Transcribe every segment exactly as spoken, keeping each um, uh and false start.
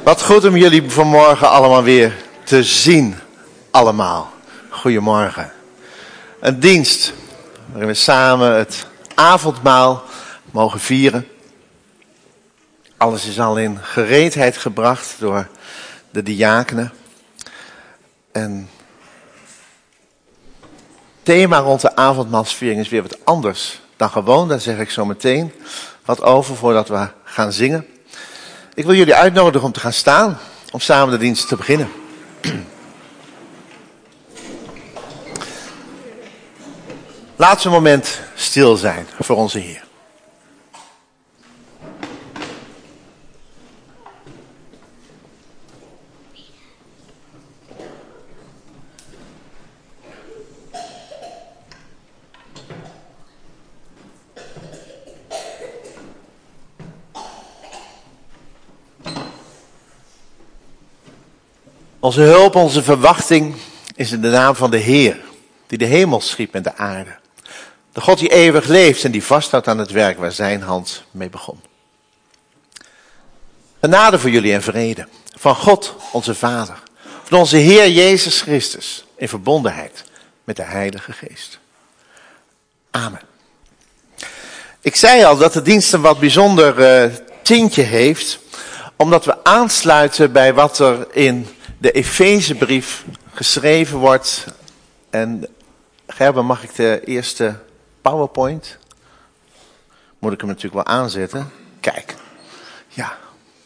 Wat goed om jullie vanmorgen allemaal weer te zien. Allemaal. Goedemorgen. Een dienst waarin we samen het avondmaal mogen vieren. Alles is al in gereedheid gebracht door de diakenen. En het thema rond de avondmaalsviering is weer wat anders dan gewoon. Daar zeg ik zo meteen wat over voordat we gaan zingen. Ik wil jullie uitnodigen om te gaan staan, om samen de dienst te beginnen. Laten we een moment stil zijn voor onze Heer. Onze hulp, onze verwachting is in de naam van de Heer, die de hemel schiep en de aarde. De God die eeuwig leeft en die vasthoudt aan het werk waar zijn hand mee begon. Genade voor jullie en vrede van God, onze Vader, van onze Heer Jezus Christus, in verbondenheid met de Heilige Geest. Amen. Ik zei al dat de dienst een wat bijzonder uh, tintje heeft, omdat we aansluiten bij wat er in de Efezebrief geschreven wordt. En Gerben, mag ik de eerste PowerPoint? Moet ik hem natuurlijk wel aanzetten. Kijk. Ja.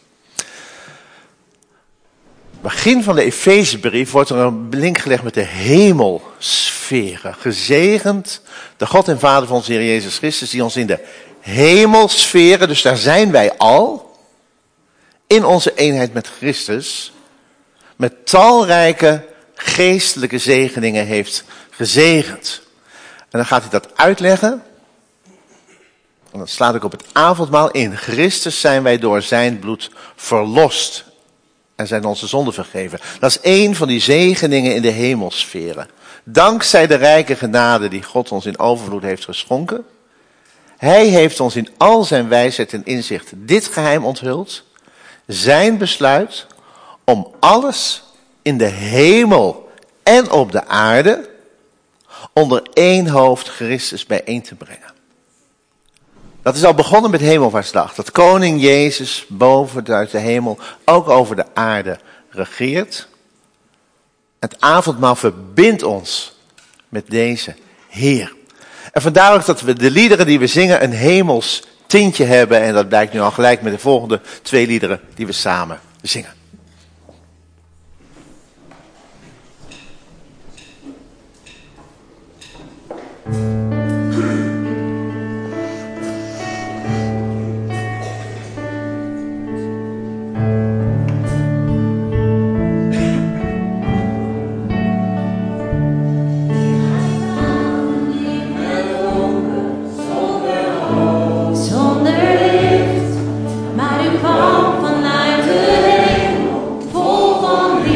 Begin van de Efezebrief wordt er een link gelegd met de hemelsferen. Gezegend de God en Vader van onze Heer Jezus Christus, die ons in de hemelsferen, dus daar zijn wij al, in onze eenheid met Christus, met talrijke geestelijke zegeningen heeft gezegend. En dan gaat hij dat uitleggen. En dat slaat ook op het avondmaal. In Christus zijn wij door zijn bloed verlost. En zijn onze zonden vergeven. Dat is één van die zegeningen in de hemelsferen. Dankzij de rijke genade die God ons in overvloed heeft geschonken. Hij heeft ons in al zijn wijsheid en inzicht dit geheim onthuld. Zijn besluit om alles in de hemel en op de aarde onder één hoofd Christus bijeen te brengen. Dat is al begonnen met Hemelvaartsdag. Dat koning Jezus boven uit de hemel ook over de aarde regeert. Het avondmaal verbindt ons met deze Heer. En vandaar ook dat we de liederen die we zingen een hemels tintje hebben. En dat blijkt nu al gelijk met de volgende twee liederen die we samen zingen.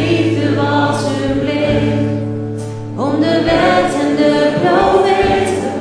Om de wet en de profeet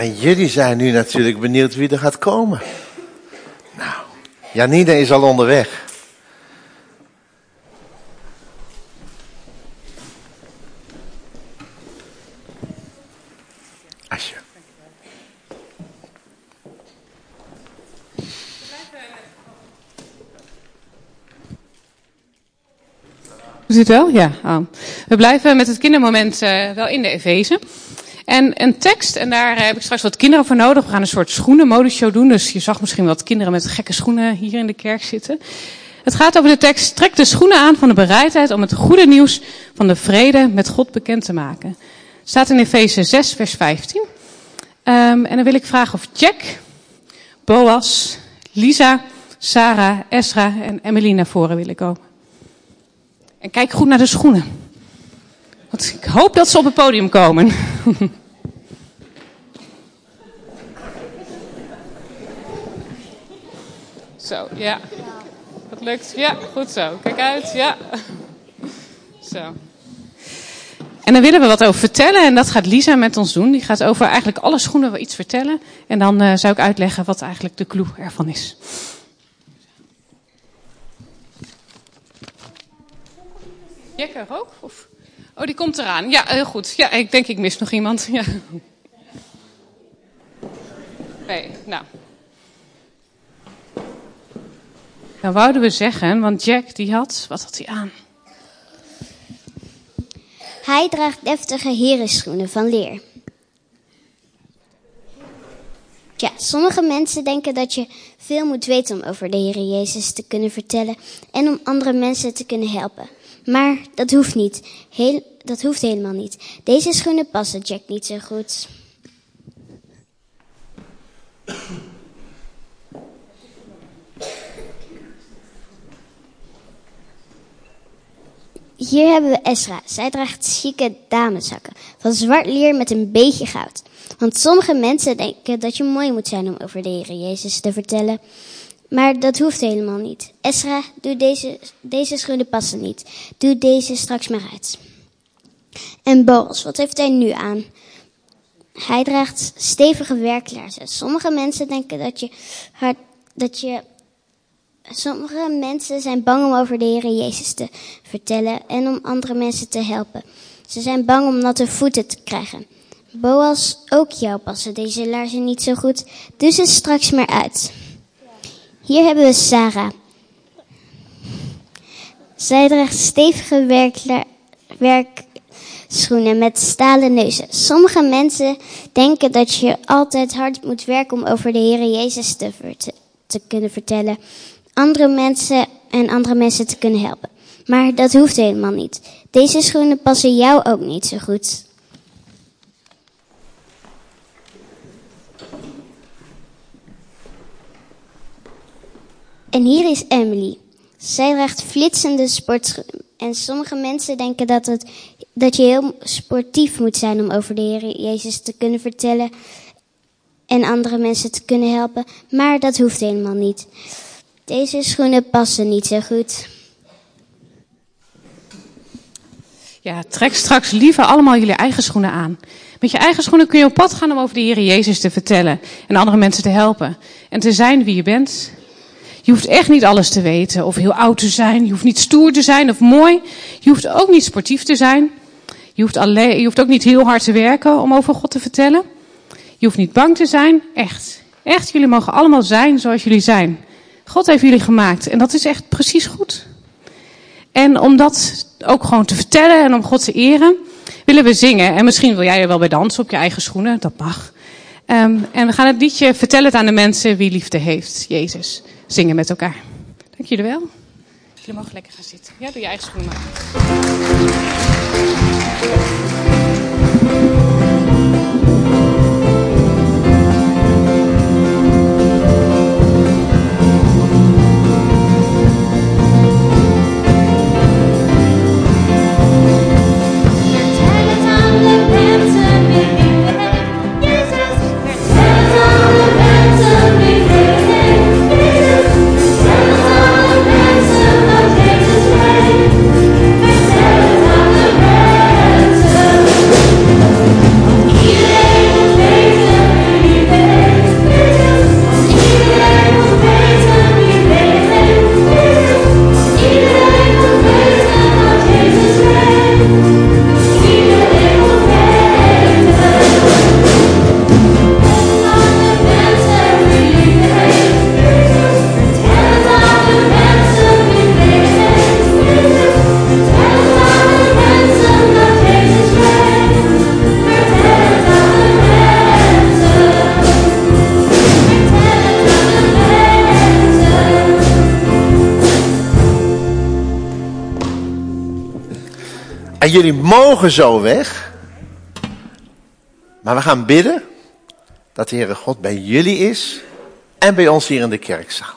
En jullie zijn nu natuurlijk benieuwd wie er gaat komen. Nou, Janine is al onderweg. Asje. Doet u het wel? Ja. Oh. We blijven met het kindermoment uh, wel in de Efeze. En een tekst, en daar heb ik straks wat kinderen voor nodig. We gaan een soort schoenenmodeshow doen. Dus je zag misschien wat kinderen met gekke schoenen hier in de kerk zitten. Het gaat over de tekst: trek de schoenen aan van de bereidheid om het goede nieuws van de vrede met God bekend te maken. Het staat in Efeze zes, vers vijftien. Um, en dan wil ik vragen of Jack, Boas, Lisa, Sarah, Esra en Emily naar voren willen komen. En kijk goed naar de schoenen. Want ik hoop dat ze op het podium komen. Zo, ja. Dat lukt. Ja, goed zo. Kijk uit. Ja. Zo. En dan willen we wat over vertellen. En dat gaat Lisa met ons doen. Die gaat over eigenlijk alle schoenen wel iets vertellen. En dan uh, zou ik uitleggen wat eigenlijk de clue ervan is. Jekker ook? Of... Oh, die komt eraan. Ja, heel goed. Ja, ik denk ik mis nog iemand. Ja. Nee, nou. Nou wouden we zeggen, want Jack die had, wat had hij aan? Hij draagt deftige herenschoenen van leer. Ja, sommige mensen denken dat je veel moet weten om over de Heer Jezus te kunnen vertellen en om andere mensen te kunnen helpen. Maar dat hoeft niet. Heel, dat hoeft helemaal niet. Deze schoenen passen Jack niet zo goed. Hier hebben we Esra. Zij draagt chique dameszakken van zwart leer met een beetje goud. Want sommige mensen denken dat je mooi moet zijn om over de Heer Jezus te vertellen. Maar dat hoeft helemaal niet. Esra, doe deze, deze schoenen passen niet. Doe deze straks maar uit. En Boas, wat heeft hij nu aan? Hij draagt stevige werklaarzen. Sommige mensen denken dat je, hard, dat je... Sommige mensen zijn bang om over de Heer Jezus te vertellen en om andere mensen te helpen. Ze zijn bang om natte voeten te krijgen. Boas, ook jou passen deze laarzen niet zo goed. Doe ze straks maar uit. Hier hebben we Sarah. Zij draagt stevige werkla- werkschoenen met stalen neuzen. Sommige mensen denken dat je altijd hard moet werken om over de Heer Jezus te, vert- te kunnen vertellen. Andere mensen en andere mensen te kunnen helpen. Maar dat hoeft helemaal niet. Deze schoenen passen jou ook niet zo goed. En hier is Emily. Zij draagt flitsende sportschoenen. En sommige mensen denken dat, het, dat je heel sportief moet zijn om over de Heer Jezus te kunnen vertellen. En andere mensen te kunnen helpen. Maar dat hoeft helemaal niet. Deze schoenen passen niet zo goed. Ja, trek straks liever allemaal jullie eigen schoenen aan. Met je eigen schoenen kun je op pad gaan om over de Heer Jezus te vertellen. En andere mensen te helpen. En te zijn wie je bent. Je hoeft echt niet alles te weten. Of heel oud te zijn. Je hoeft niet stoer te zijn of mooi. Je hoeft ook niet sportief te zijn. Je hoeft, alleen, je hoeft ook niet heel hard te werken om over God te vertellen. Je hoeft niet bang te zijn. Echt. Echt, jullie mogen allemaal zijn zoals jullie zijn. God heeft jullie gemaakt. En dat is echt precies goed. En om dat ook gewoon te vertellen en om God te eren, willen we zingen. En misschien wil jij er wel bij dansen op je eigen schoenen. Dat mag. Um, en we gaan het liedje Vertel het aan de mensen wie liefde heeft. Jezus. Zingen met elkaar. Dank jullie wel. Jullie mogen lekker gaan zitten. Ja, doe je eigen schoenen maar. Vertel het aan de mensen En jullie mogen zo weg. Maar we gaan bidden dat de Heere God bij jullie is en bij ons hier in de kerkzaal.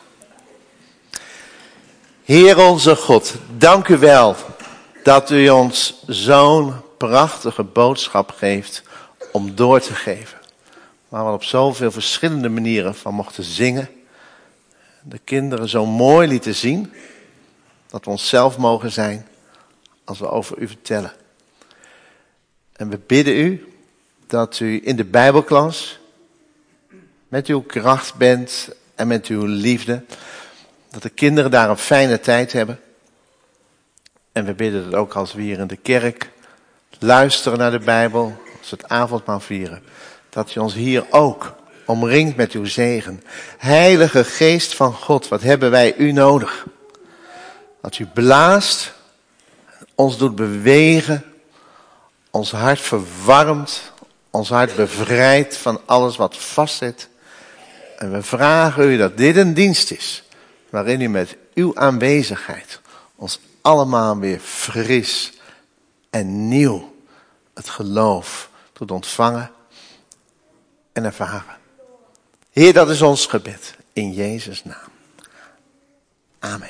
Heer onze God, dank u wel dat u ons zo'n prachtige boodschap geeft om door te geven. Waar we op zoveel verschillende manieren van mochten zingen. De kinderen zo mooi lieten zien. Dat we onszelf mogen zijn als we over u vertellen. En we bidden u dat u in de Bijbelklas met uw kracht bent en met uw liefde. Dat de kinderen daar een fijne tijd hebben. En we bidden dat ook als we hier in de kerk luisteren naar de Bijbel, als we het avondmaal vieren. Dat u ons hier ook omringt met uw zegen. Heilige Geest van God, wat hebben wij u nodig? Dat u blaast, ons doet bewegen, ons hart verwarmt, ons hart bevrijdt van alles wat vastzit. En we vragen u dat dit een dienst is, waarin u met uw aanwezigheid ons allemaal weer fris en nieuw het geloof doet ontvangen en ervaren. Heer, dat is ons gebed in Jezus' naam. Amen.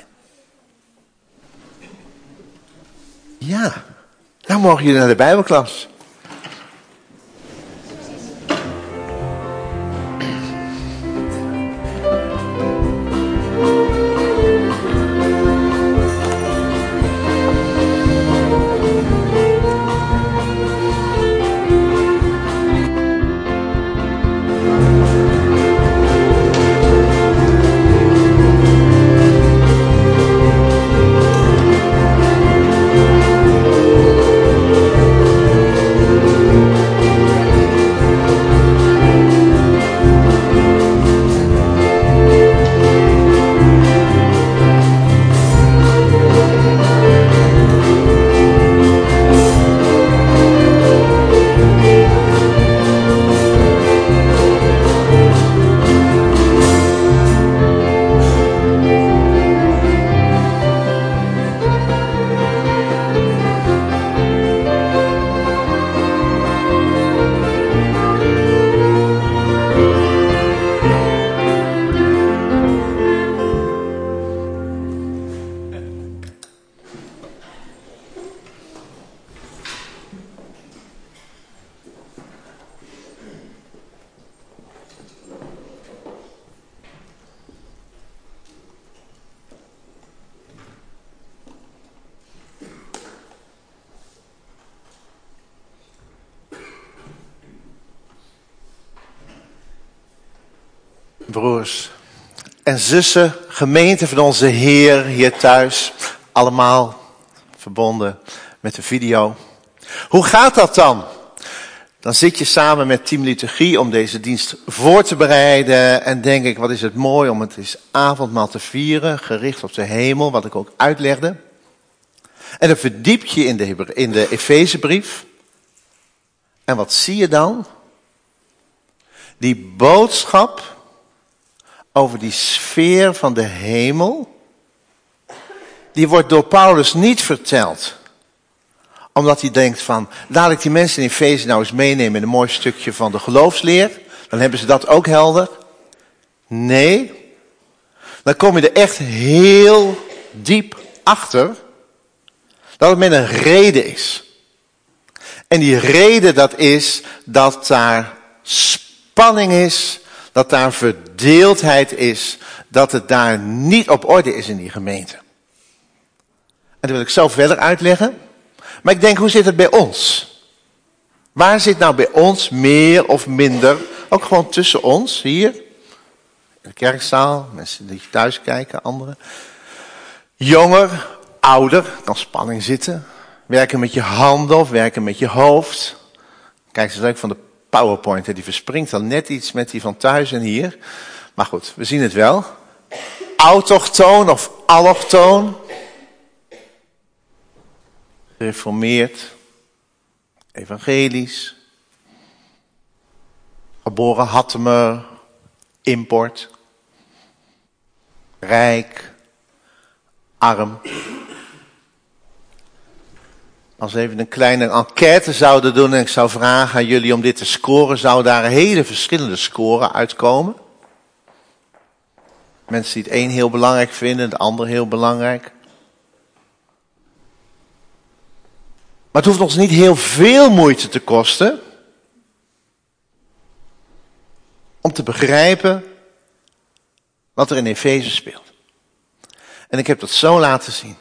Ja, nou mogen jullie naar de Bijbelklas. Broers en zussen, gemeente van onze Heer hier thuis, allemaal verbonden met de video. Hoe gaat dat dan? Dan zit je samen met Team Liturgie om deze dienst voor te bereiden en denk ik, wat is het mooi om het eens avondmaal te vieren, gericht op de hemel, wat ik ook uitlegde. En dan verdiep je in de, in de Efezebrief. En wat zie je dan? Die boodschap over die sfeer van de hemel, die wordt door Paulus niet verteld. Omdat hij denkt van, laat ik die mensen in Efeze nou eens meenemen in een mooi stukje van de geloofsleer. Dan hebben ze dat ook helder. Nee, dan kom je er echt heel diep achter dat het met een reden is. En die reden dat is dat daar spanning is, dat daar verdeeldheid is, dat het daar niet op orde is in die gemeente. En dat wil ik zo verder uitleggen. Maar ik denk, hoe zit het bij ons? Waar zit nou bij ons meer of minder, ook gewoon tussen ons, hier, in de kerkzaal, mensen die thuis kijken, anderen. Jonger, ouder, kan spanning zitten. Werken met je handen of werken met je hoofd. Kijk, ze leuk van de PowerPoint, die verspringt dan net iets met die van thuis en hier. Maar goed, we zien het wel. Autochtoon of allochtoon. Gereformeerd. Evangelisch. Geboren Hattemer. Import. Rijk. Arm. Als we even een kleine enquête zouden doen en ik zou vragen aan jullie om dit te scoren, zou daar hele verschillende scoren uitkomen. Mensen die het een heel belangrijk vinden, de ander heel belangrijk. Maar het hoeft ons niet heel veel moeite te kosten om te begrijpen wat er in Efeze speelt. En ik heb dat zo laten zien.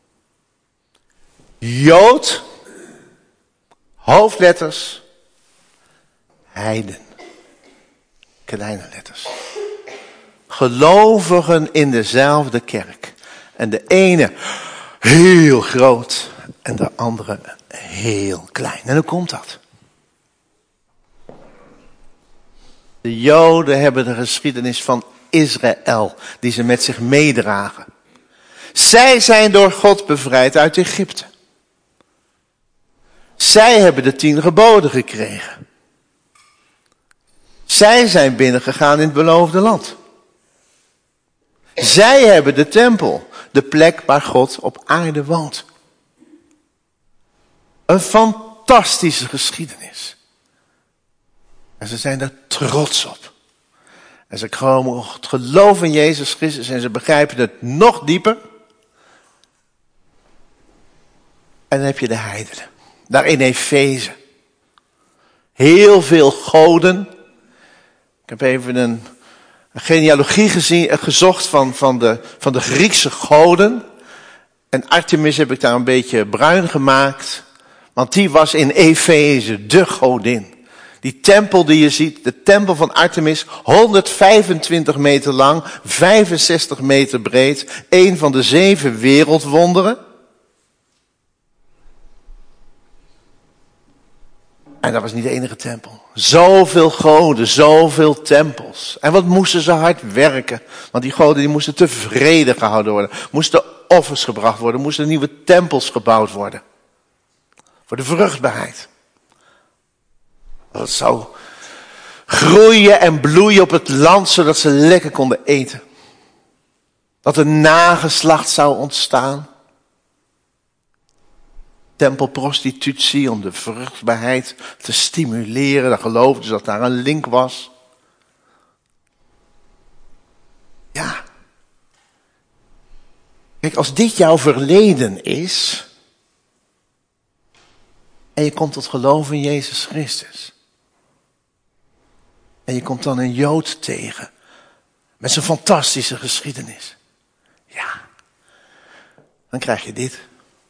Jood, hoofdletters, heiden, kleine letters. Gelovigen in dezelfde kerk. En de ene heel groot en de andere heel klein. En hoe komt dat? De Joden hebben de geschiedenis van Israël die ze met zich meedragen. Zij zijn door God bevrijd uit Egypte. Zij hebben de tien geboden gekregen. Zij zijn binnengegaan in het beloofde land. Zij hebben de tempel, de plek waar God op aarde woont. Een fantastische geschiedenis. En ze zijn daar trots op. En ze komen geloven in Jezus Christus en ze begrijpen het nog dieper. En dan heb je de heidenen. Daar in Efeze. Heel veel goden. Ik heb even een, een genealogie gezien, gezocht van, van, de, van de Griekse goden. En Artemis heb ik daar een beetje bruin gemaakt. Want die was in Efeze de godin. Die tempel die je ziet, de tempel van Artemis, honderdvijfentwintig meter lang, vijfenzestig meter breed. Een van de zeven wereldwonderen. En dat was niet de enige tempel. Zoveel goden, zoveel tempels. En wat moesten ze hard werken. Want die goden die moesten tevreden gehouden worden. Moesten offers gebracht worden. Moesten nieuwe tempels gebouwd worden. Voor de vruchtbaarheid. Dat het zou groeien en bloeien op het land, zodat ze lekker konden eten. Dat er nageslacht zou ontstaan. Tempelprostitutie om de vruchtbaarheid te stimuleren. Dan geloofden ze dat daar een link was. Ja. Kijk, als dit jouw verleden is. En je komt tot geloof in Jezus Christus. En je komt dan een Jood tegen. Met zijn fantastische geschiedenis. Ja. Dan krijg je dit.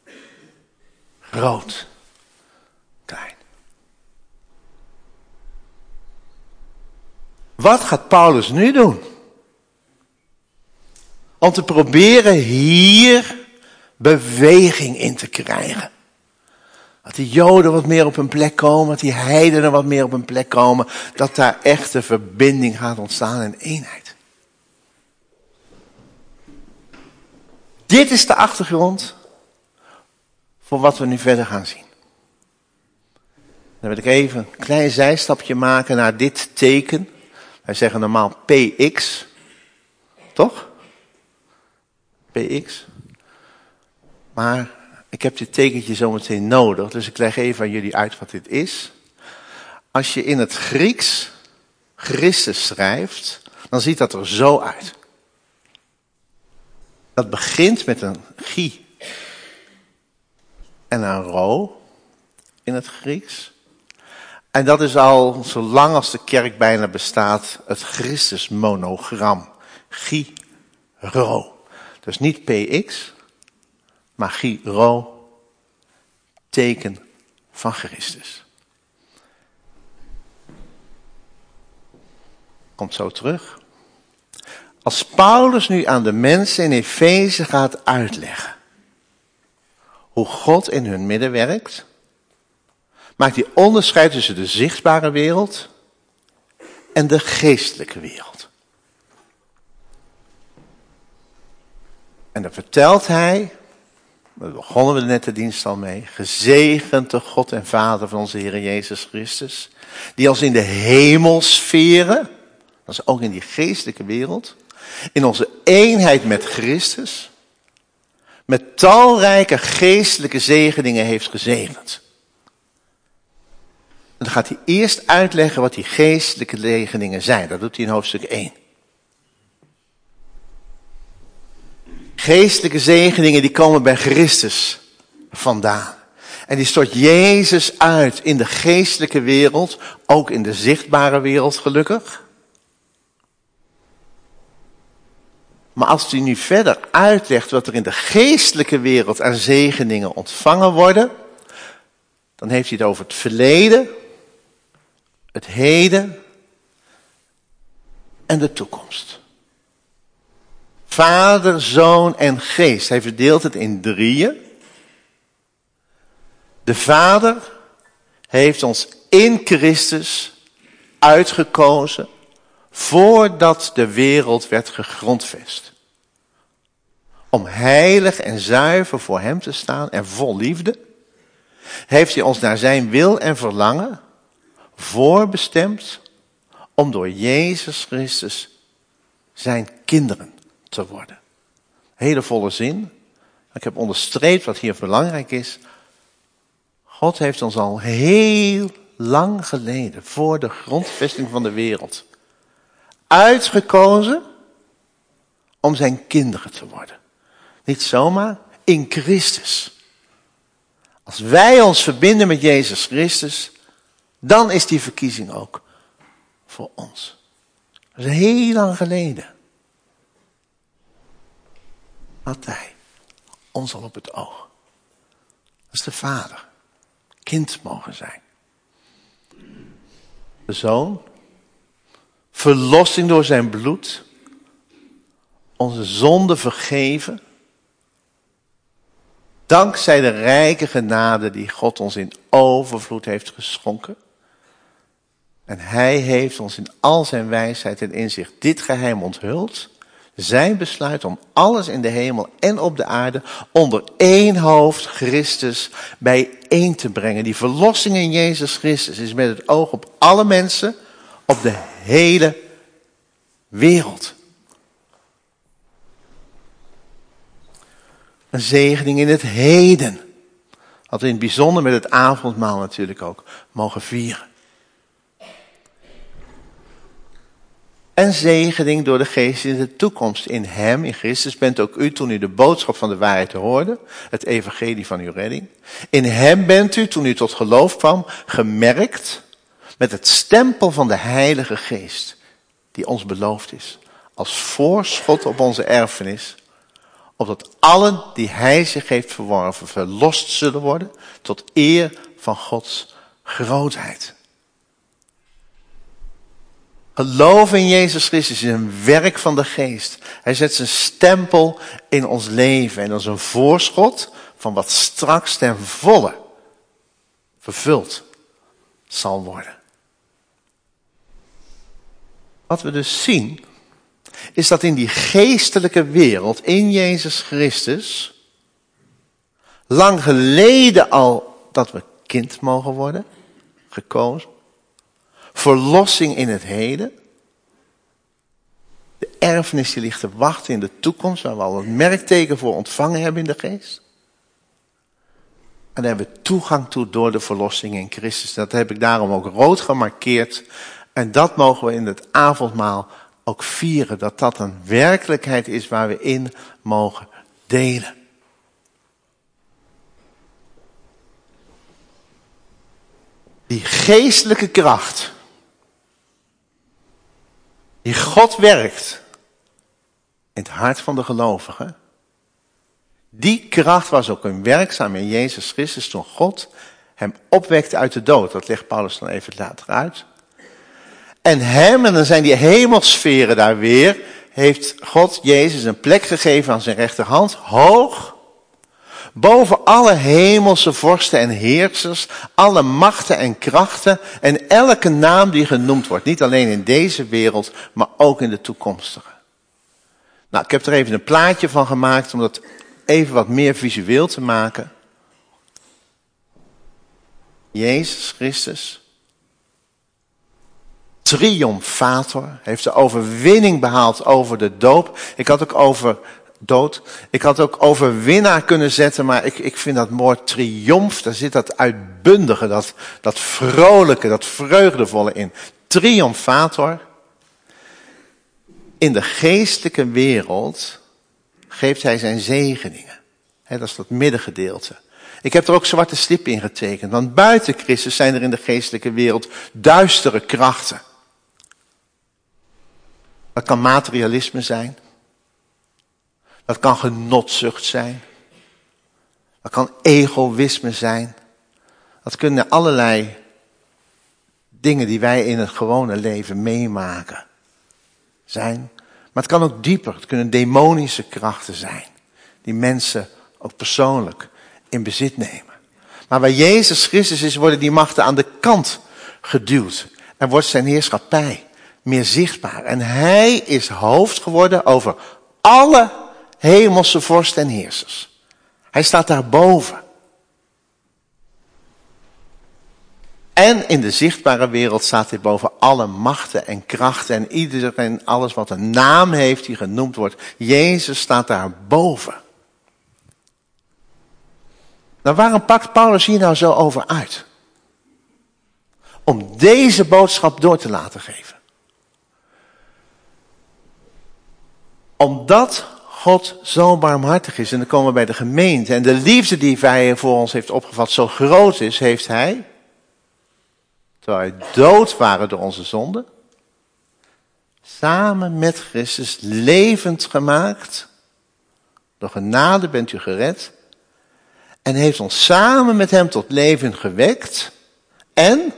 Groot. Klein. Wat gaat Paulus nu doen? Om te proberen hier beweging in te krijgen. Dat die Joden wat meer op hun plek komen. Dat die heidenen wat meer op hun plek komen. Dat daar echte verbinding gaat ontstaan en eenheid. Dit is de achtergrond voor wat we nu verder gaan zien. Dan wil ik even een klein zijstapje maken naar dit teken. Wij zeggen normaal P X. Toch? P X. Maar ik heb dit tekentje zo meteen nodig. Dus ik leg even aan jullie uit wat dit is. Als je in het Grieks Christus schrijft, dan ziet dat er zo uit. Dat begint met een chi en een rho in het Grieks. En dat is al, zolang als de kerk bijna bestaat, het Christusmonogram. Chi, rho. Dus niet P X, maar chi, rho, teken van Christus. Komt zo terug. Als Paulus nu aan de mensen in Efeze gaat uitleggen hoe God in hun midden werkt, maakt hij onderscheid tussen de zichtbare wereld en de geestelijke wereld. En dan vertelt hij, daar begonnen we net de dienst al mee, gezegend de God en Vader van onze Heer Jezus Christus, die als in de hemelsferen, dat is ook in die geestelijke wereld, in onze eenheid met Christus, met talrijke geestelijke zegeningen heeft gezegend. En dan gaat hij eerst uitleggen wat die geestelijke zegeningen zijn. Dat doet hij in hoofdstuk één. Geestelijke zegeningen die komen bij Christus vandaan. En die stort Jezus uit in de geestelijke wereld, ook in de zichtbare wereld gelukkig. Maar als hij nu verder uitlegt wat er in de geestelijke wereld aan zegeningen ontvangen worden, dan heeft hij het over het verleden, het heden en de toekomst. Vader, Zoon en Geest. Hij verdeelt het in drieën. De Vader heeft ons in Christus uitgekozen voordat de wereld werd gegrondvest. Om heilig en zuiver voor hem te staan en vol liefde, heeft hij ons naar zijn wil en verlangen voorbestemd om door Jezus Christus zijn kinderen te worden. Hele volle zin. Ik heb onderstreept wat hier belangrijk is. God heeft ons al heel lang geleden, voor de grondvesting van de wereld, uitgekozen om zijn kinderen te worden. Niet zomaar, in Christus. Als wij ons verbinden met Jezus Christus, dan is die verkiezing ook voor ons. Dat is heel lang geleden. Had hij ons al op het oog. Dat is de Vader. Kind mogen zijn. De Zoon. Verlossing door zijn bloed. Onze zonde vergeven. Dankzij de rijke genade die God ons in overvloed heeft geschonken. En hij heeft ons in al zijn wijsheid en inzicht dit geheim onthuld. Zijn besluit om alles in de hemel en op de aarde onder één hoofd Christus bijeen te brengen. Die verlossing in Jezus Christus is met het oog op alle mensen op de hele wereld. Een zegening in het heden. Wat we in het bijzonder met het avondmaal natuurlijk ook mogen vieren. En zegening door de Geest in de toekomst. In hem, in Christus, bent ook u toen u de boodschap van de waarheid hoorde. Het evangelie van uw redding. In hem bent u toen u tot geloof kwam gemerkt met het stempel van de Heilige Geest. Die ons beloofd is. Als voorschot op onze erfenis. Opdat allen die hij zich heeft verworven verlost zullen worden tot eer van Gods grootheid. Geloof in Jezus Christus is een werk van de Geest. Hij zet zijn stempel in ons leven en dat is een voorschot van wat straks ten volle vervuld zal worden. Wat we dus zien, is dat in die geestelijke wereld, in Jezus Christus, lang geleden al dat we kind mogen worden, gekozen. Verlossing in het heden. De erfenis die ligt te wachten in de toekomst, waar we al een merkteken voor ontvangen hebben in de geest. En daar hebben we toegang toe door de verlossing in Christus. Dat heb ik daarom ook rood gemarkeerd. En dat mogen we in het avondmaal ook vieren. Dat dat een werkelijkheid is waar we in mogen delen. Die geestelijke kracht. Die God werkt. In het hart van de gelovigen. Die kracht was ook een werkzaam in Jezus Christus toen God hem opwekte uit de dood. Dat legt Paulus dan even later uit. En hem, en dan zijn die hemelsferen daar weer, heeft God Jezus een plek gegeven aan zijn rechterhand, hoog, boven alle hemelse vorsten en heersers, alle machten en krachten en elke naam die genoemd wordt. Niet alleen in deze wereld, maar ook in de toekomstige. Nou, ik heb er even een plaatje van gemaakt om dat even wat meer visueel te maken. Jezus Christus, triomfator, heeft de overwinning behaald over de doop. Ik had ook over dood. Ik had ook overwinnaar kunnen zetten, maar ik, ik vind dat mooi triomf. Daar zit dat uitbundige, dat, dat vrolijke, dat vreugdevolle in. Triomfator. In de geestelijke wereld geeft hij zijn zegeningen. He, dat is dat middengedeelte. Ik heb er ook zwarte stip in getekend. Want buiten Christus zijn er in de geestelijke wereld duistere krachten. Dat kan materialisme zijn. Dat kan genotzucht zijn. Dat kan egoïsme zijn. Dat kunnen allerlei dingen die wij in het gewone leven meemaken zijn. Maar het kan ook dieper. Het kunnen demonische krachten zijn. Die mensen ook persoonlijk in bezit nemen. Maar waar Jezus Christus is, worden die machten aan de kant geduwd. En wordt zijn heerschappij meer zichtbaar. En hij is hoofd geworden over alle hemelse vorsten en heersers. Hij staat daarboven. En in de zichtbare wereld staat hij boven alle machten en krachten. En iedereen, alles wat een naam heeft die genoemd wordt. Jezus staat daarboven. Nou, waarom pakt Paulus hier nou zo over uit? Om deze boodschap door te laten geven. Omdat God zo barmhartig is, en dan komen we bij de gemeente, en de liefde die hij voor ons heeft opgevat zo groot is, heeft hij, terwijl wij dood waren door onze zonden, samen met Christus levend gemaakt. Door genade bent u gered. En heeft ons samen met hem tot leven gewekt. En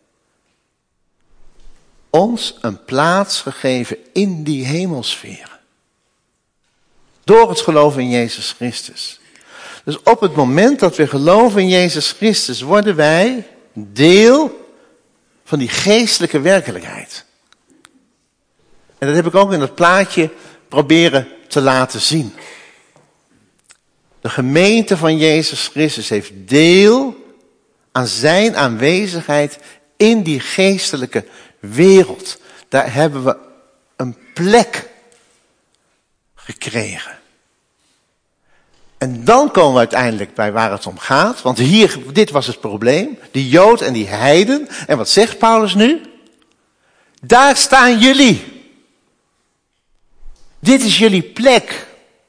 ons een plaats gegeven in die hemelsfeer. Door het geloof in Jezus Christus. Dus op het moment dat we geloven in Jezus Christus, worden wij deel van die geestelijke werkelijkheid. En dat heb ik ook in het plaatje proberen te laten zien. De gemeente van Jezus Christus heeft deel aan zijn aanwezigheid in die geestelijke wereld. Daar hebben we een plek gekregen. En dan komen we uiteindelijk bij waar het om gaat. Want hier, dit was het probleem. Die Jood en die heiden. En wat zegt Paulus nu? Daar staan jullie. Dit is jullie plek.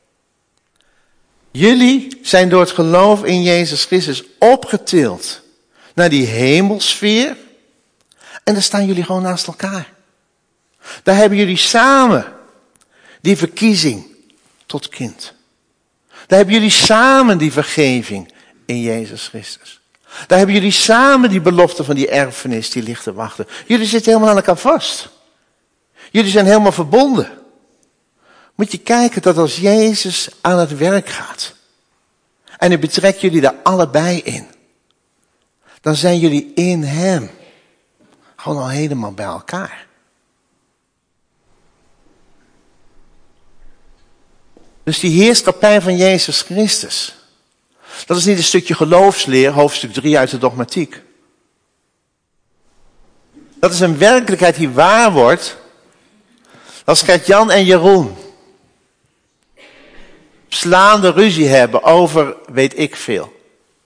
Jullie zijn door het geloof in Jezus Christus opgetild naar die hemelsfeer. En daar staan jullie gewoon naast elkaar. Daar hebben jullie samen die verkiezing tot kind. Daar hebben jullie samen die vergeving in Jezus Christus. Daar hebben jullie samen die belofte van die erfenis die ligt te wachten. Jullie zitten helemaal aan elkaar vast. Jullie zijn helemaal verbonden. Moet je kijken dat als Jezus aan het werk gaat. En hij betrekt jullie daar allebei in. Dan zijn jullie in hem. Gewoon al helemaal bij elkaar. Dus die heerschappij van Jezus Christus. Dat is niet een stukje geloofsleer, hoofdstuk drie uit de dogmatiek. Dat is een werkelijkheid die waar wordt. Als Gert-Jan en Jeroen slaande ruzie hebben over weet ik veel.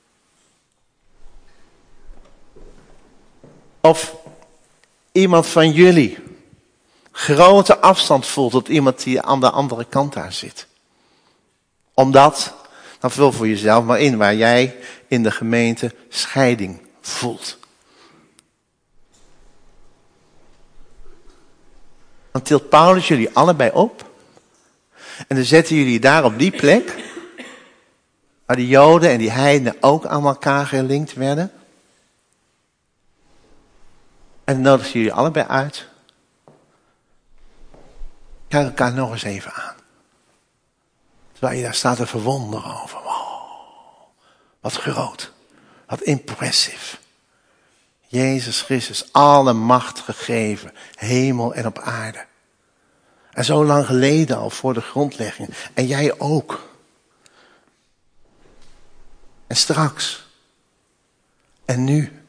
Of iemand van jullie grote afstand voelt tot iemand die aan de andere kant daar zit. Omdat, dan vul voor jezelf maar in waar jij in de gemeente scheiding voelt. Dan tilt Paulus jullie allebei op. En dan zetten jullie daar op die plek, waar die Joden en die heidenen ook aan elkaar gelinkt werden. En dan nodigt jullie allebei uit. Kijk elkaar nog eens even aan. Terwijl je daar staat te verwonderen over. Wow, wat groot, wat impressief. Jezus Christus, alle macht gegeven, hemel en op aarde. En zo lang geleden al voor de grondlegging. En jij ook. En straks. En nu.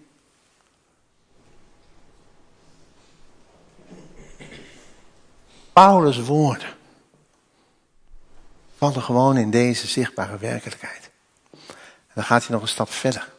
Paulus' woorden. vallen gewoon in deze zichtbare werkelijkheid. En dan gaat hij nog een stap verder.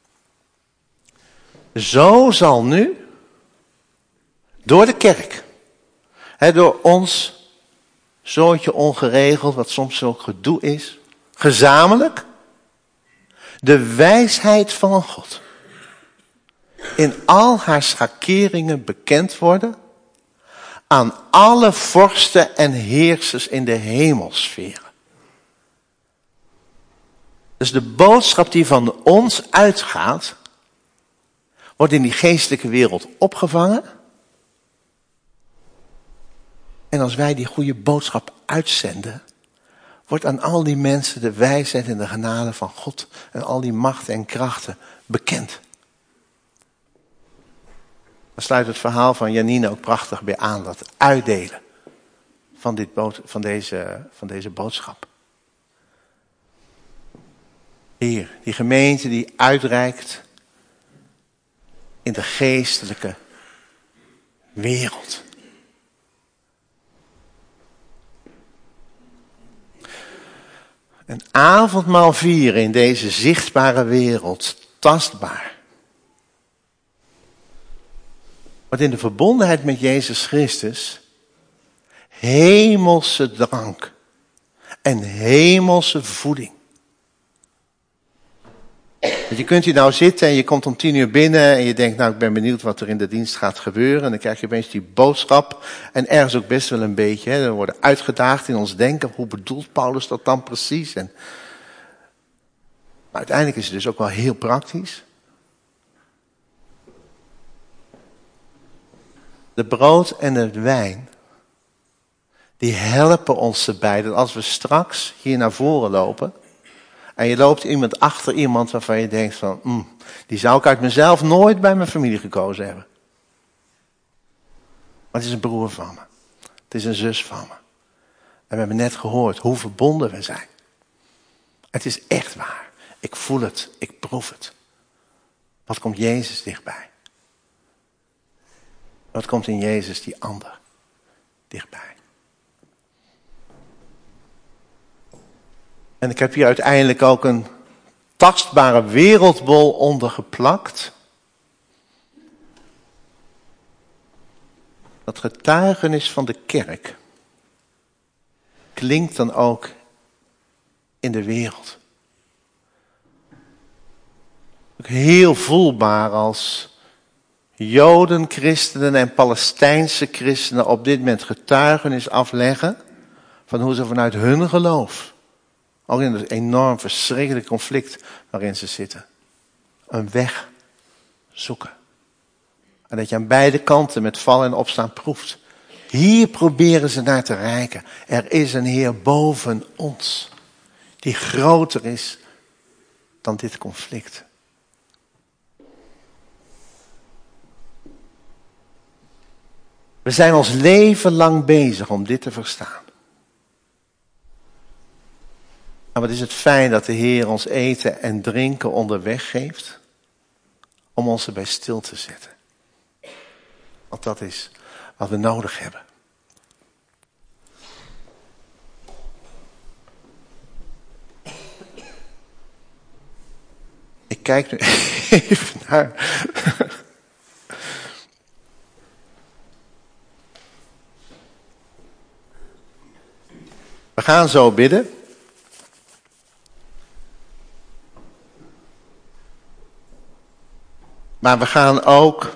Zo zal nu, door de kerk, hè, door ons zootje ongeregeld, wat soms ook gedoe is, gezamenlijk, de wijsheid van God in al haar schakeringen bekend worden aan alle vorsten en heersers in de hemelsferen. Dus de boodschap die van ons uitgaat, wordt in die geestelijke wereld opgevangen. En als wij die goede boodschap uitzenden, wordt aan al die mensen de wijsheid en de genade van God en al die machten en krachten bekend. Daar sluit het verhaal van Janine ook prachtig bij aan, dat uitdelen van, dit bood, van, deze, van deze boodschap. Heer, die gemeente die uitreikt in de geestelijke wereld. Een avondmaal vieren in deze zichtbare wereld, tastbaar. Wat in de verbondenheid met Jezus Christus hemelse drank en hemelse voeding. Want je kunt hier nou zitten en je komt om tien uur binnen en je denkt, nou ik ben benieuwd wat er in de dienst gaat gebeuren. En dan krijg je opeens die boodschap en ergens ook best wel een beetje. Hè, we worden uitgedaagd in ons denken, hoe bedoelt Paulus dat dan precies? En, maar uiteindelijk is het dus ook wel heel praktisch. De brood en de wijn, die helpen ons erbij dat als we straks hier naar voren lopen en je loopt iemand achter iemand waarvan je denkt van, mm, die zou ik uit mezelf nooit bij mijn familie gekozen hebben. Maar het is een broer van me. Het is een zus van me. En we hebben net gehoord hoe verbonden we zijn. Het is echt waar. Ik voel het. Ik proef het. Wat komt Jezus dichtbij? Wat komt in Jezus die ander dichtbij? En ik heb hier uiteindelijk ook een tastbare wereldbol onder geplakt. Dat getuigenis van de kerk klinkt dan ook in de wereld. Ook heel voelbaar als Joden, christenen en Palestijnse christenen op dit moment getuigenis afleggen van hoe ze vanuit hun geloof, ook in het enorm verschrikkelijk conflict waarin ze zitten, een weg zoeken. En dat je aan beide kanten met vallen en opstaan proeft. Hier proberen ze naar te reiken. Er is een Heer boven ons, die groter is dan dit conflict. We zijn ons leven lang bezig om dit te verstaan. En wat is het fijn dat de Heer ons eten en drinken onderweg geeft, om ons erbij stil te zetten. Want dat is wat we nodig hebben. Ik kijk nu even naar... We gaan zo bidden. Maar we gaan ook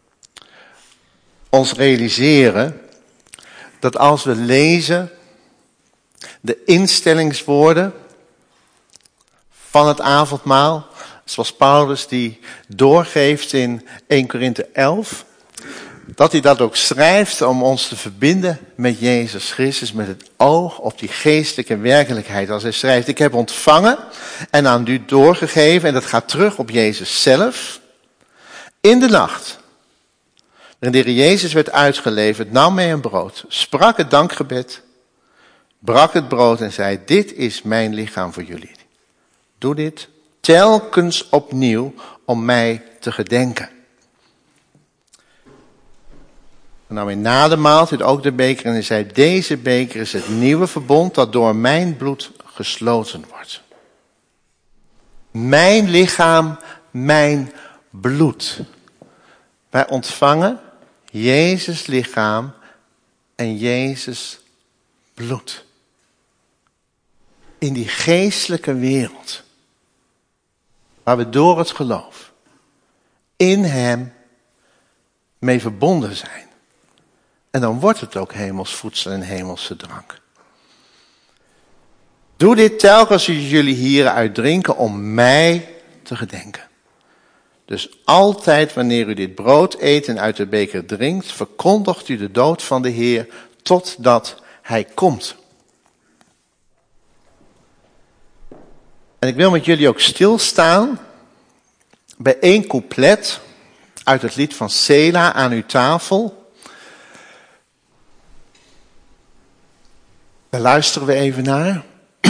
ons realiseren dat als we lezen de instellingswoorden van het avondmaal, zoals Paulus die doorgeeft in Eerste Korinthe elf, dat hij dat ook schrijft om ons te verbinden met Jezus Christus, met het oog op die geestelijke werkelijkheid. Als hij schrijft, ik heb ontvangen en aan u doorgegeven, en dat gaat terug op Jezus zelf, in de nacht, waarin de Heer Jezus werd uitgeleverd, nam hij een brood, sprak het dankgebed, brak het brood en zei, dit is mijn lichaam voor jullie. Doe dit telkens opnieuw om mij te gedenken. En nam hij na de maaltijd ook de beker en hij zei, deze beker is het nieuwe verbond dat door mijn bloed gesloten wordt. Mijn lichaam, mijn bloed. Wij ontvangen Jezus lichaam en Jezus bloed. In die geestelijke wereld, waar we door het geloof in hem mee verbonden zijn. En dan wordt het ook hemels voedsel en hemelse drank. Doe dit telkens als jullie hieruit drinken om mij te gedenken. Dus altijd wanneer u dit brood eet en uit de beker drinkt, verkondigt u de dood van de Heer totdat hij komt. En ik wil met jullie ook stilstaan bij één couplet uit het lied van Sela, Aan uw tafel. Daar luisteren we even naar.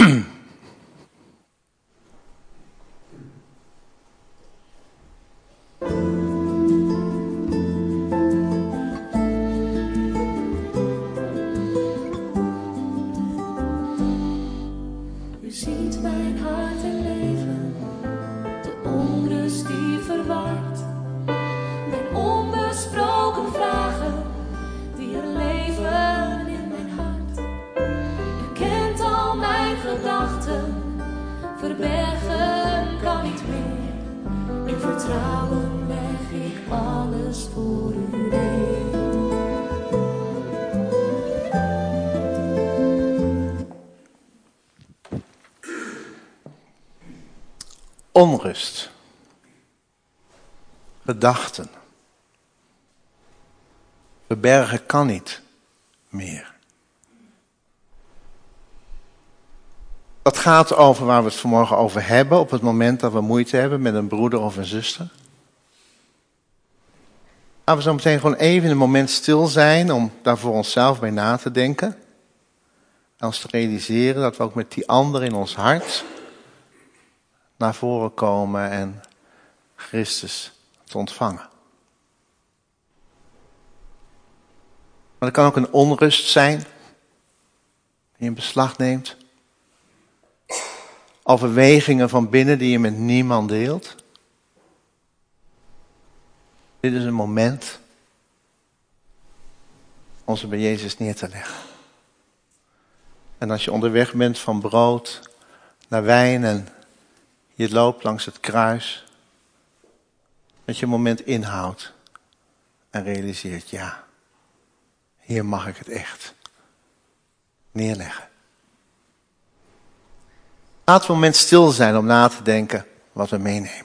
Verbergen kan niet meer. In vertrouwen leg ik alles voor u neer. Onrust. Gedachten. Verbergen kan niet meer. Dat gaat over waar we het vanmorgen over hebben, op het moment dat we moeite hebben met een broeder of een zuster. Laten we zo meteen gewoon even een moment stil zijn om daar voor onszelf bij na te denken. En ons te realiseren dat we ook met die ander in ons hart naar voren komen en Christus te ontvangen. Maar er kan ook een onrust zijn die in beslag neemt. Overwegingen van binnen die je met niemand deelt. Dit is een moment om ze bij Jezus neer te leggen. En als je onderweg bent van brood naar wijn en je loopt langs het kruis, dat je een moment inhoudt en realiseert, ja, hier mag ik het echt neerleggen. Laten we een moment stil zijn om na te denken wat we meenemen.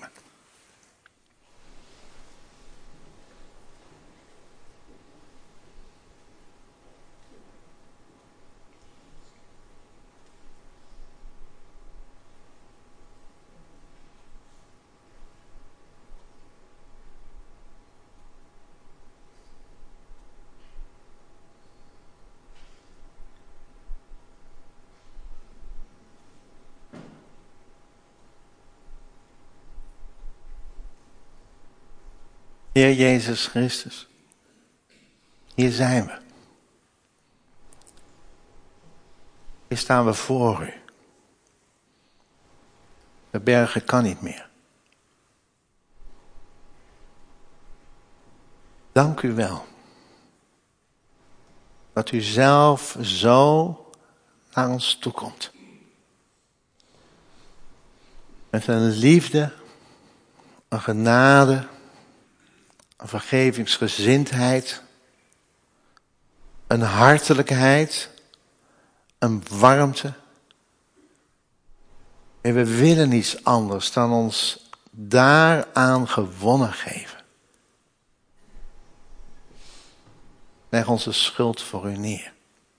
Heer Jezus Christus, hier zijn we. Hier staan we voor u. Verbergen kan niet meer. Dank u wel dat u zelf zo naar ons toekomt. Met een liefde, een genade, een vergevingsgezindheid, een hartelijkheid, een warmte. En we willen niets anders dan ons daaraan gewonnen geven. Leg onze schuld voor u neer.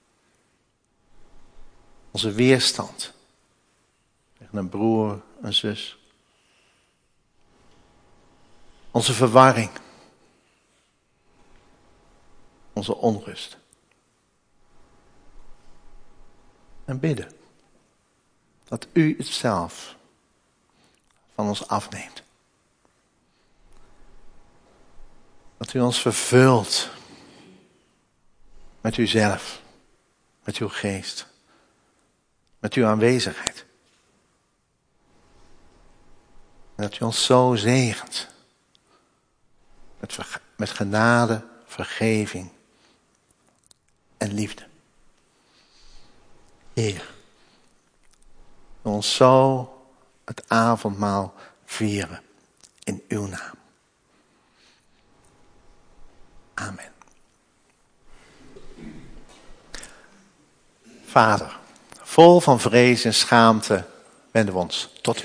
Onze weerstand tegen een broer, een zus. Onze verwarring. Onze onrust. En bidden dat u het zelf van ons afneemt. Dat u ons vervult met uzelf, met uw geest, met uw aanwezigheid. En dat u ons zo zegent. Met, verge- met genade, vergeving en liefde. Heer, wil ons zo het avondmaal vieren in uw naam. Amen. Vader, vol van vrees en schaamte wenden we ons tot u.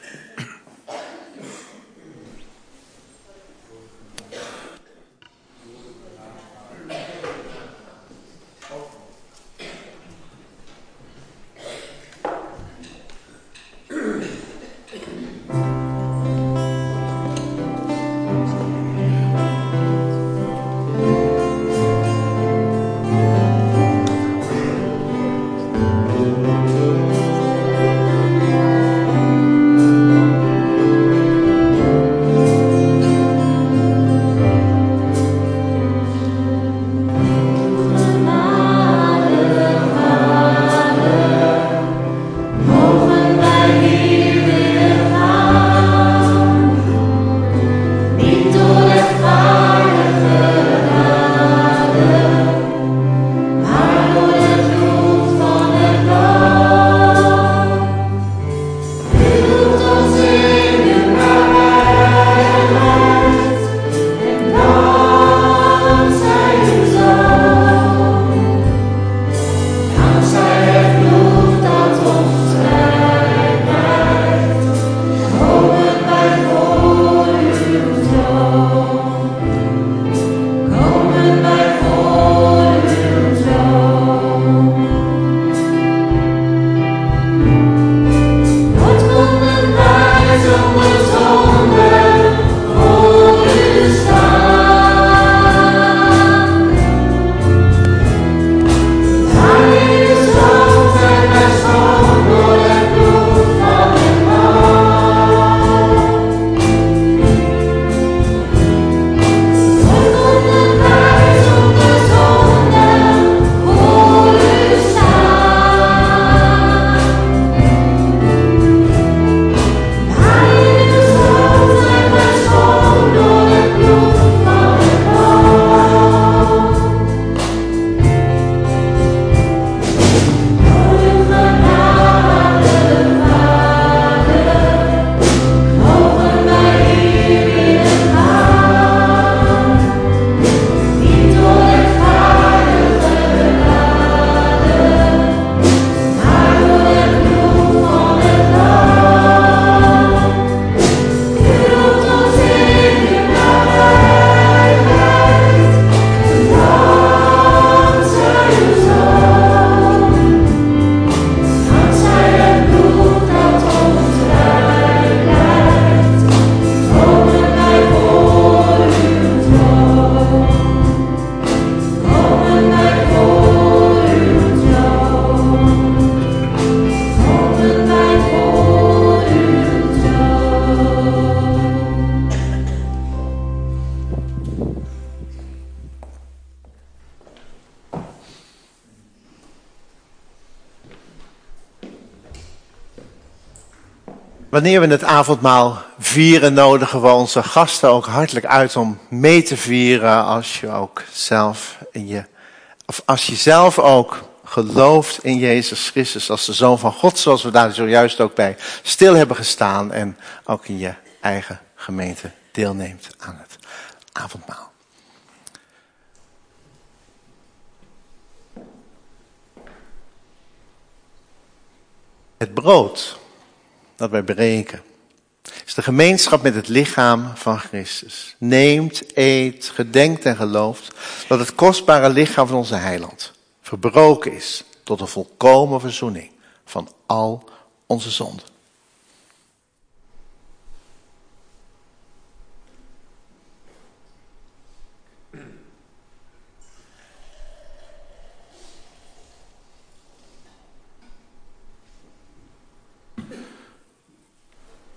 Wanneer we het avondmaal vieren, nodigen we onze gasten ook hartelijk uit om mee te vieren als je ook zelf in je, of als je zelf ook gelooft in Jezus Christus als de Zoon van God, zoals we daar zojuist ook bij stil hebben gestaan en ook in je eigen gemeente deelneemt aan het avondmaal. Het brood dat wij breken is de gemeenschap met het lichaam van Christus. Neemt, eet, gedenkt en gelooft dat het kostbare lichaam van onze heiland verbroken is tot een volkomen verzoening van al onze zonden.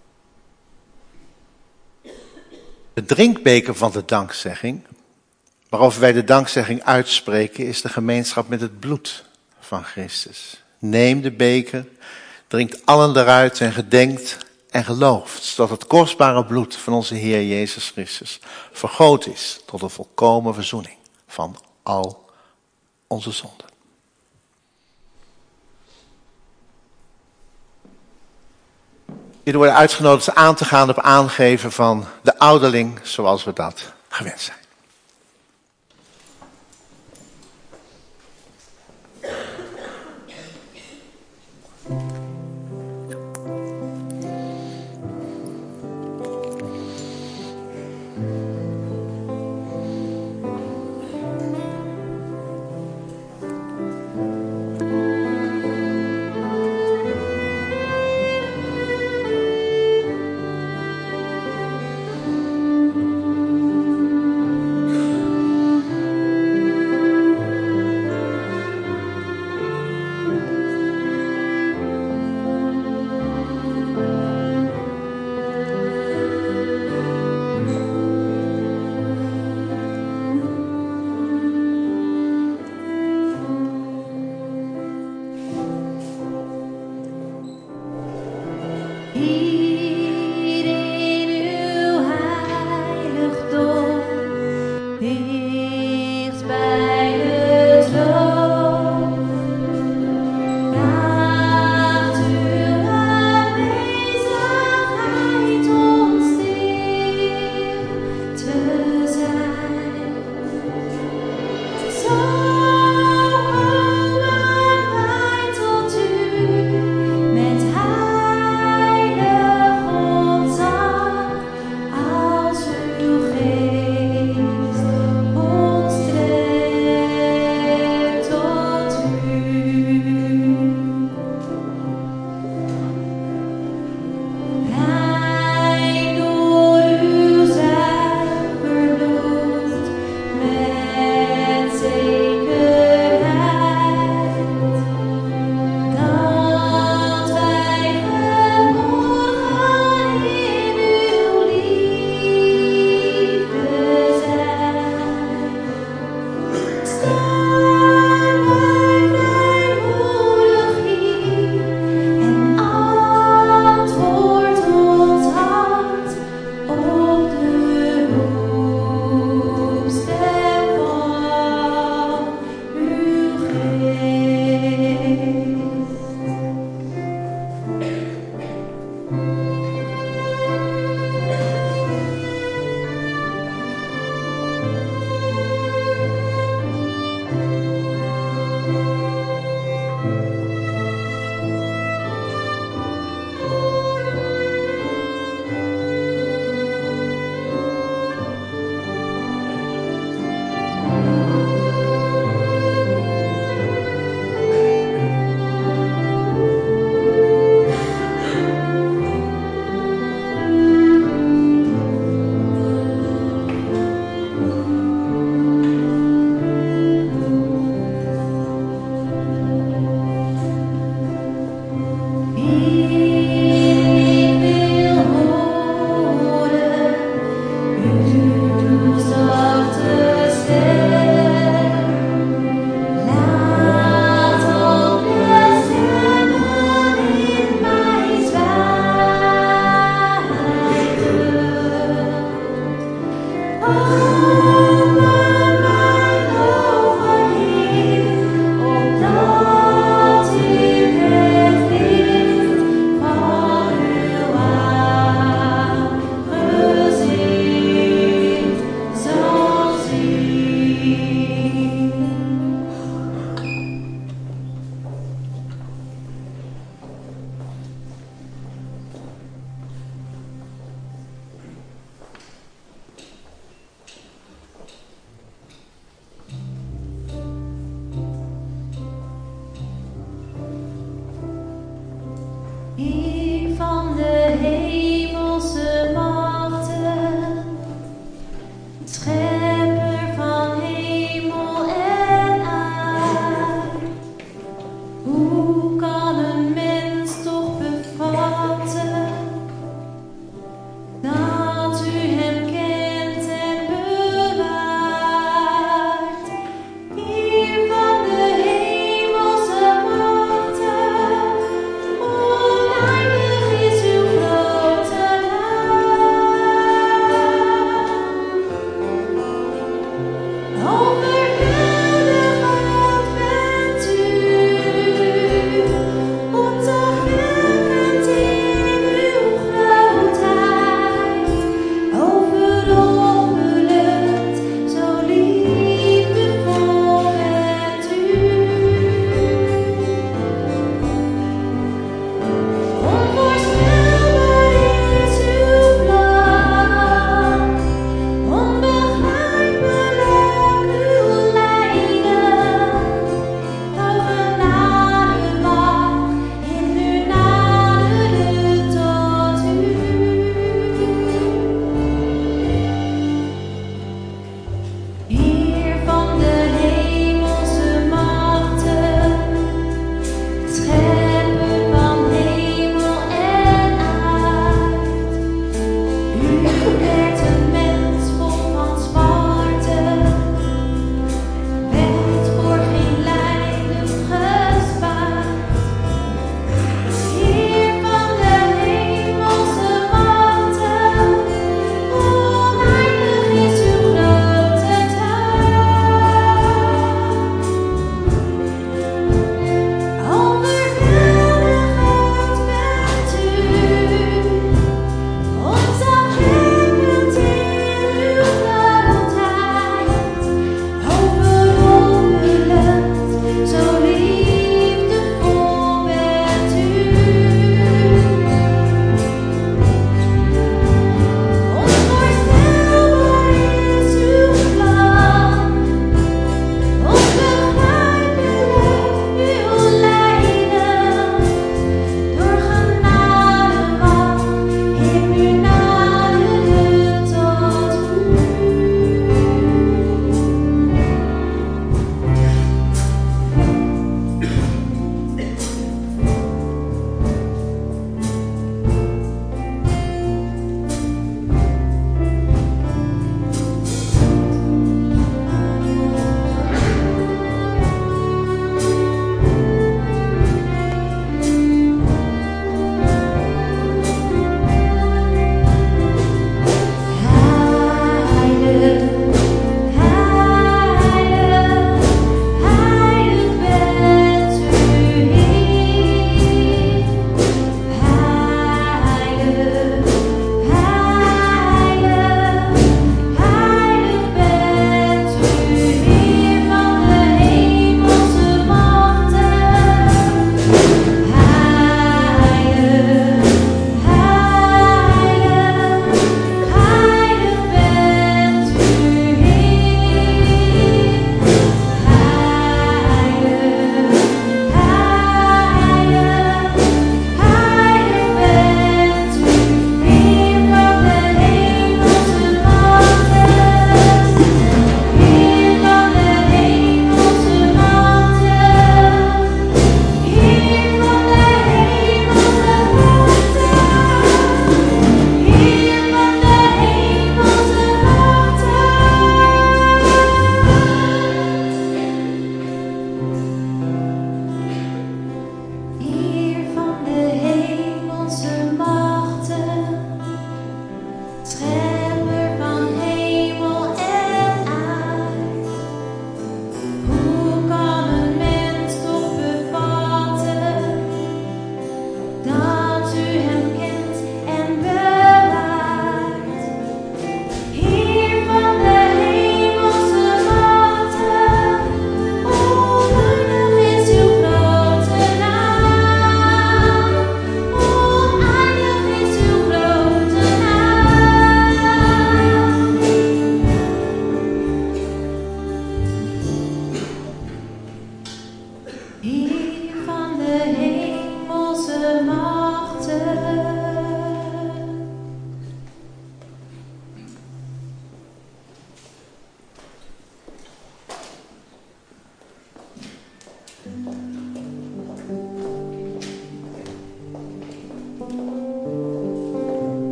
De drinkbeker van de dankzegging waarover wij de dankzegging uitspreken, is de gemeenschap met het bloed van Christus. Neem de beker, drinkt allen eruit en gedenkt en gelooft dat het kostbare bloed van onze Heer Jezus Christus vergoot is tot een volkomen verzoening van al onze zonden. Jullie worden uitgenodigd aan te gaan op aangeven van de ouderling zoals we dat gewend zijn.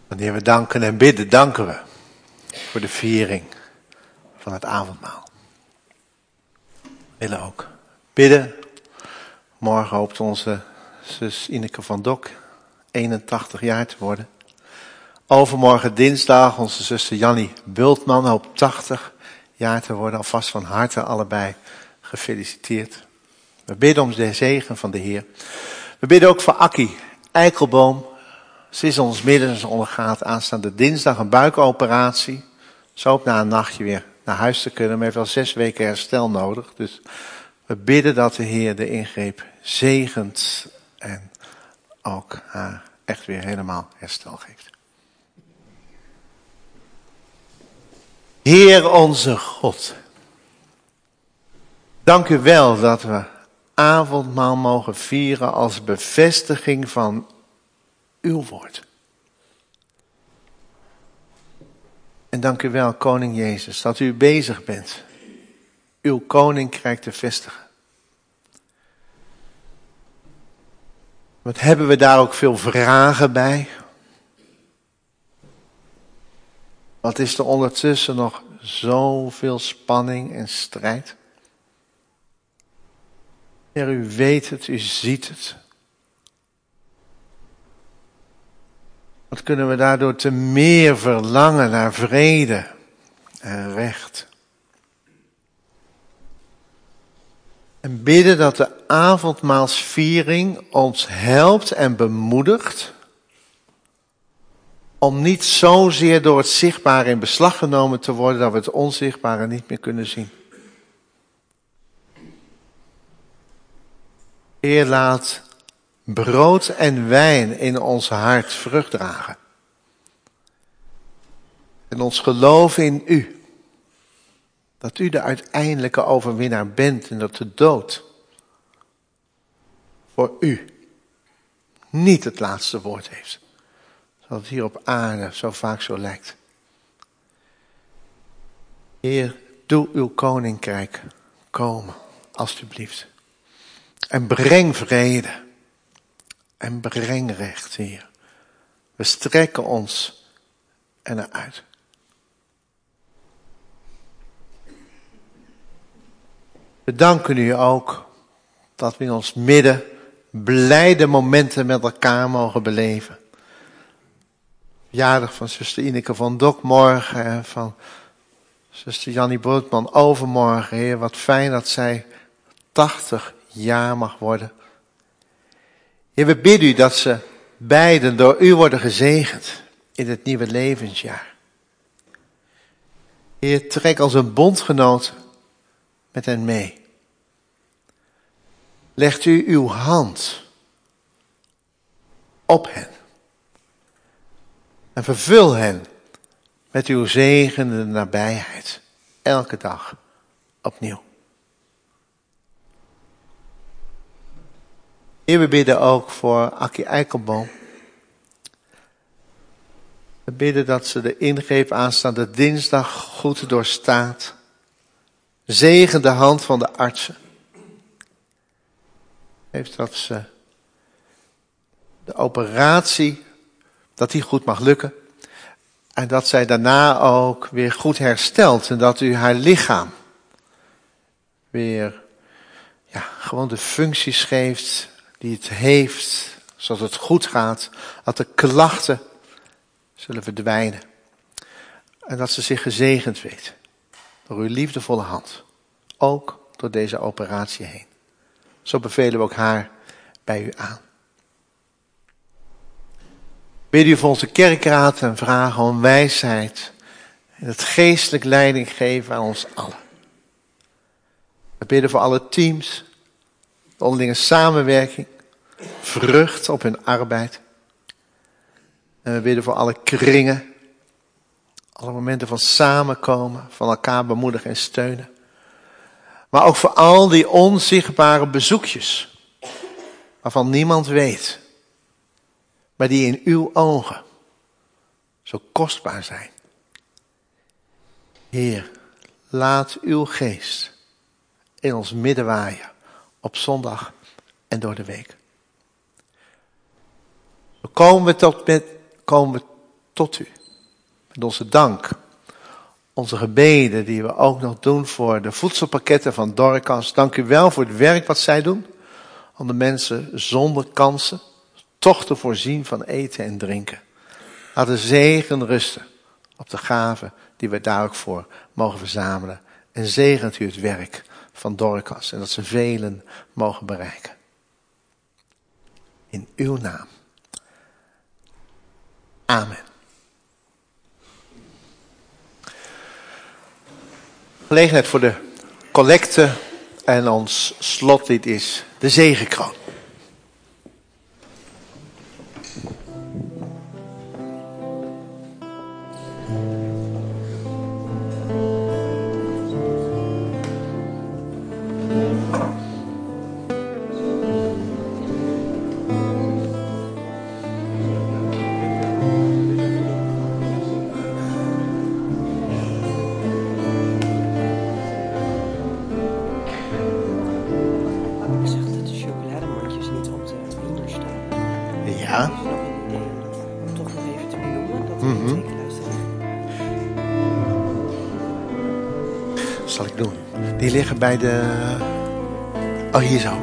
Wanneer we danken en bidden, danken we voor de viering van het avondmaal. We willen ook bidden. Morgen hoopt onze zus Ineke van Dok eenentachtig jaar te worden. Overmorgen dinsdag onze zuster Jannie Bultman hoopt tachtig jaar te worden. Alvast van harte allebei gefeliciteerd. We bidden om de zegen van de Heer. We bidden ook voor Akkie Eikelboom. Ze is in ons midden, ze ondergaat aanstaande dinsdag een buikoperatie. Ze hoopt na een nachtje weer naar huis te kunnen, maar heeft wel zes weken herstel nodig. Dus we bidden dat de Heer de ingreep zegent en ook haar echt weer helemaal herstel geeft. Heer onze God, dank u wel dat we avondmaal mogen vieren als bevestiging van uw woord. En dank u wel, Koning Jezus, dat u bezig bent uw koninkrijk te vestigen. Wat hebben we daar ook veel vragen bij? Wat is er ondertussen nog zoveel spanning en strijd? Heer, u weet het, u ziet het. Wat kunnen we daardoor te meer verlangen naar vrede en recht? En bidden dat de avondmaalsviering ons helpt en bemoedigt om niet zozeer door het zichtbare in beslag genomen te worden dat we het onzichtbare niet meer kunnen zien. Heer, laat brood en wijn in ons hart vrucht dragen. En ons geloven in u. Dat u de uiteindelijke overwinnaar bent en dat de dood voor u niet het laatste woord heeft. Zoals het hier op aarde zo vaak zo lijkt. Heer, doe uw koninkrijk komen, alstublieft. En breng vrede. En breng recht, Heer. We strekken ons er naar uit. We danken u ook dat we in ons midden blijde momenten met elkaar mogen beleven. Verjaardag van zuster Ineke van Dok morgen en van zuster Jannie Bultman overmorgen. Heer, wat fijn dat zij tachtig jaar mag worden. Heer, we bidden u dat ze beiden door u worden gezegend in het nieuwe levensjaar. Heer, trek als een bondgenoot met hen mee. Legt u uw hand op hen. En vervul hen met uw zegenende nabijheid. Elke dag opnieuw. Heer, we bidden ook voor Akkie Eikelboom. We bidden dat ze de ingreep aanstaande dinsdag goed doorstaat. Zegen de hand van de artsen. Heeft dat ze de operatie, dat die goed mag lukken. En dat zij daarna ook weer goed herstelt. En dat u haar lichaam weer ja, gewoon de functies geeft die het heeft. Zodat het goed gaat. Dat de klachten zullen verdwijnen. En dat ze zich gezegend weet. Door uw liefdevolle hand. Ook door deze operatie heen. Zo bevelen we ook haar bij u aan. Bid u voor onze kerkraad en vragen om wijsheid. En het geestelijk leiding geven aan ons allen. We bidden voor alle teams. De onderlinge samenwerking. Vrucht op hun arbeid. En we bidden voor alle kringen. Alle momenten van samenkomen. Van elkaar bemoedigen en steunen. Maar ook voor al die onzichtbare bezoekjes. Waarvan niemand weet. Maar die in uw ogen zo kostbaar zijn. Heer, laat uw geest in ons midden waaien. Op zondag en door de week. Zo komen we tot, met, komen we tot u. Met onze dank. Onze gebeden die we ook nog doen voor de voedselpakketten van Dorcas. Dank u wel voor het werk wat zij doen. Om de mensen zonder kansen toch te voorzien van eten en drinken. Laat de zegen rusten op de gaven die we daar ook voor mogen verzamelen. En zegent u het werk van Dorcas en dat ze velen mogen bereiken. In uw naam. Amen. Gelegenheid voor de collecte en ons slotlied is de zegenkroon. Die liggen bij de... Oh, hier zo.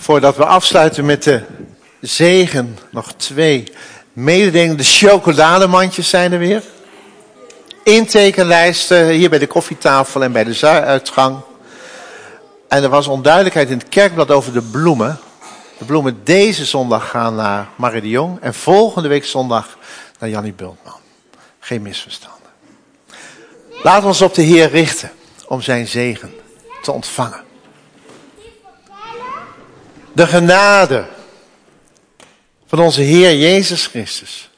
Voordat we afsluiten met de zegen, nog twee mededelingen. De chocolademandjes zijn er weer. Intekenlijsten hier bij de koffietafel en bij de zuiduitgang. En er was onduidelijkheid in het kerkblad over de bloemen. De bloemen deze zondag gaan naar Marie de Jong en volgende week zondag naar Jannie Bultman. Geen misverstanden. Laten we ons op de Heer richten om zijn zegen te ontvangen. De genade van onze Heer Jezus Christus.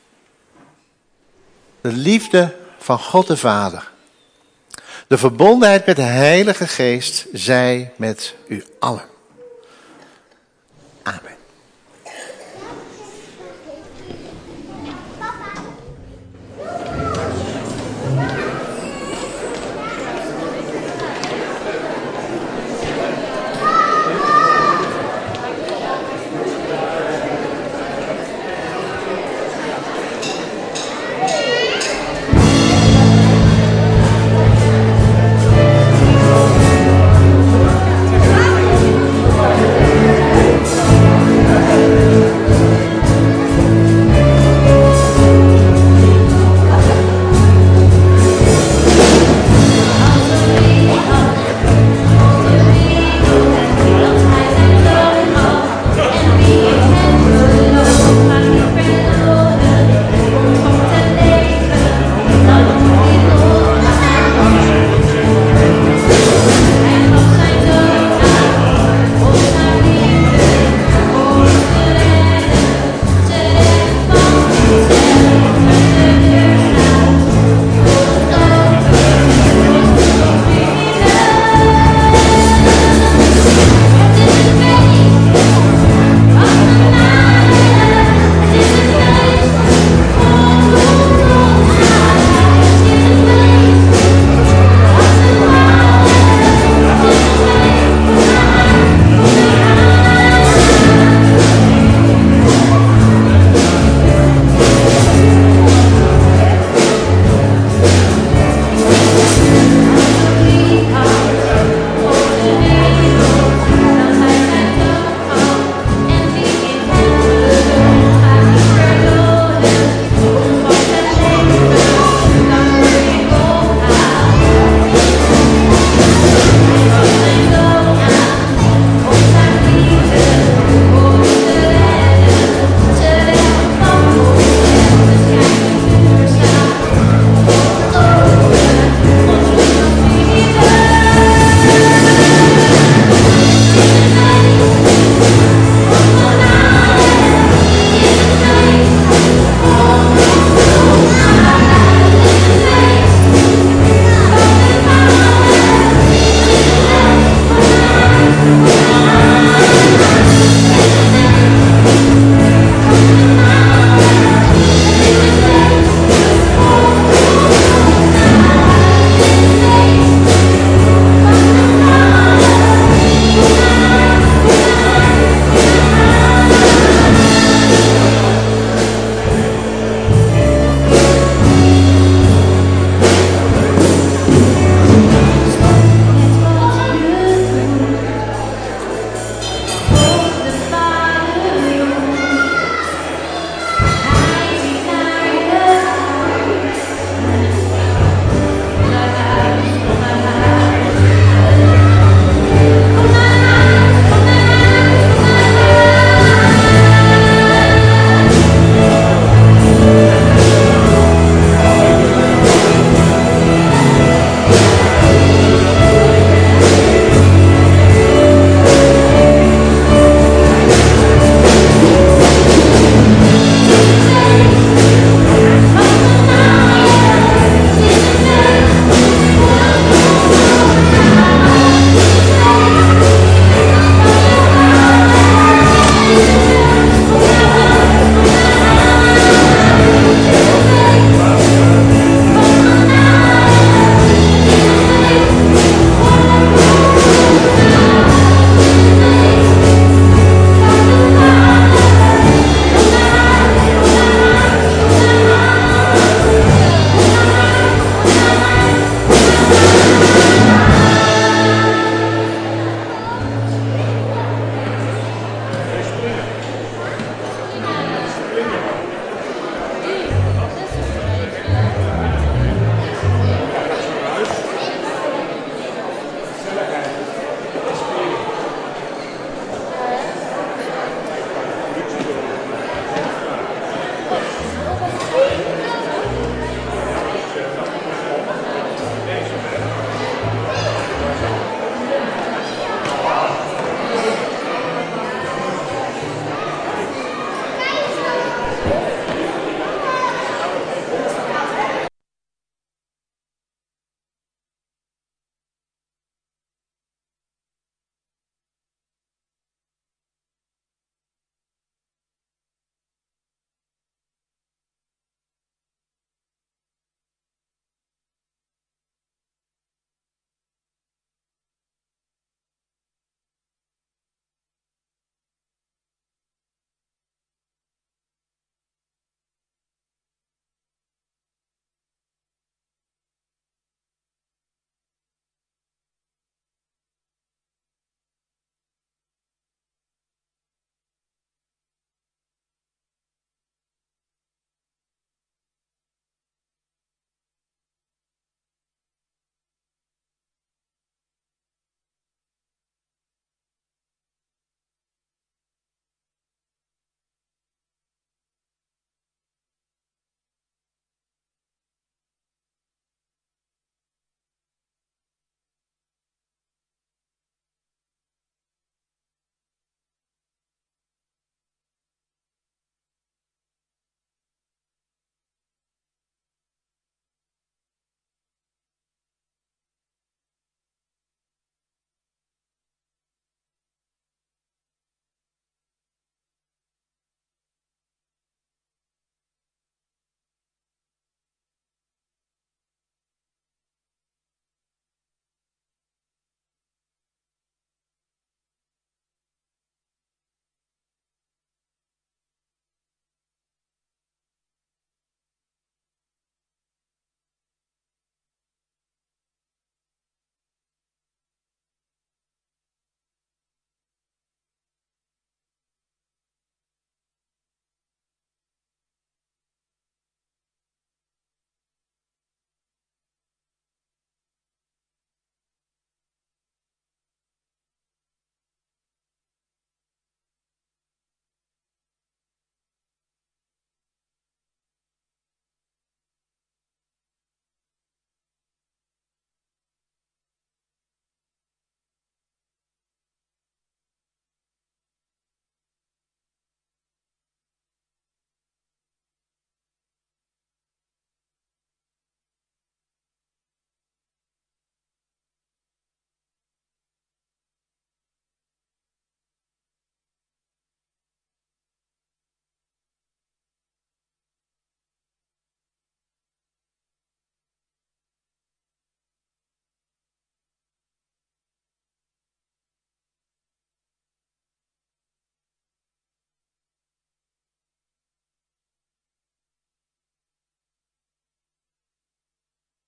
De liefde van God de Vader. De verbondenheid met de Heilige Geest zij met u allen. Amen.